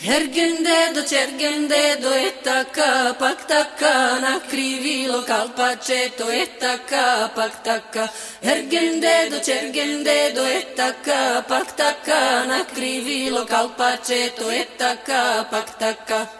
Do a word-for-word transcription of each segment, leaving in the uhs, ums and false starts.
Ergendedo, cergendedo e tacca, pac tacca, nacrivilo calpaceto e tacca, pac tacca. Ergendedo, cergendedo e tacca, pac tacca, nacrivilo calpaceto e tacca, pac tacca.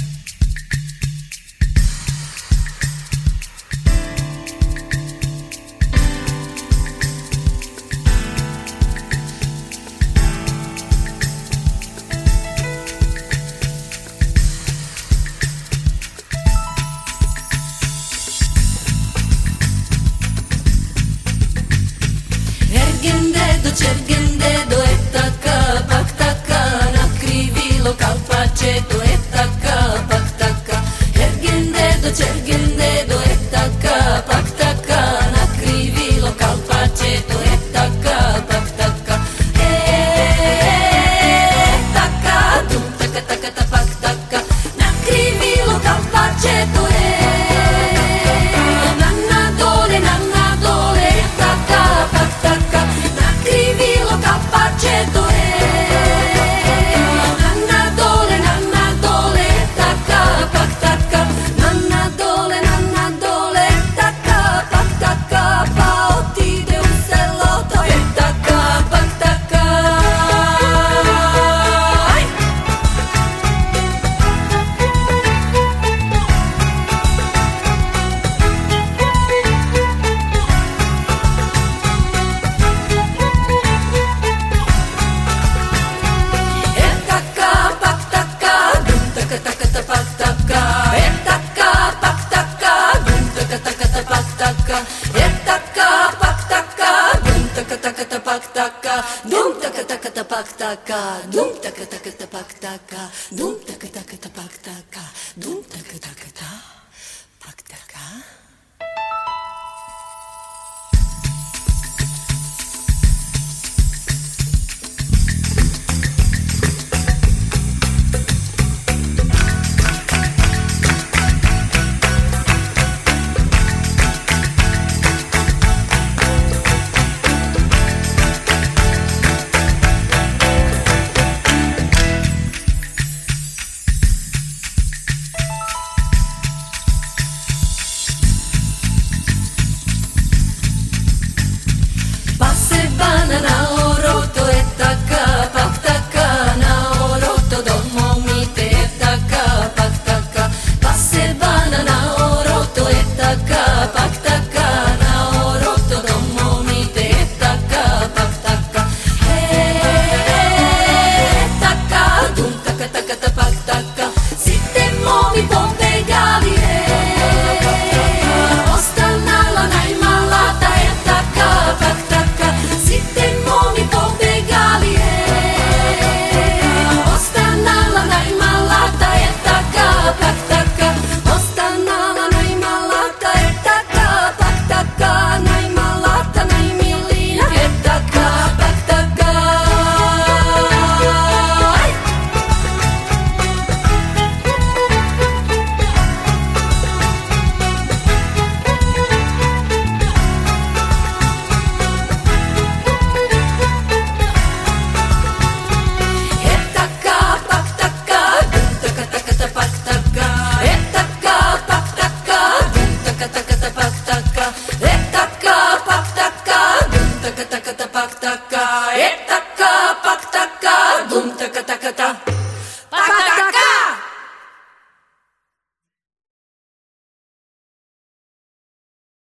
Ergendedo, cergendedo e tacca, pac tacca, nacrivilo calpaceto e tacca, pac tacca. Ergendedo, cergendedo e tacca, pac tacca, nacrivilo calpaceto e tacca, pac tacca. E tacca, dum tacca tacca ta pac tacca, nacrivilo calpaceto e nannadole, nannadole, tacca, pac tacca. Cappaceto e nannadole, nannadole, tacca, pac tacca. Nannadole, nannadole, tacca, pac tacca. Paotti de un sellotto e tacca, pac tacca. Dum taka taka ta pak taka, dum taka taka ta pak taka, dum taka taka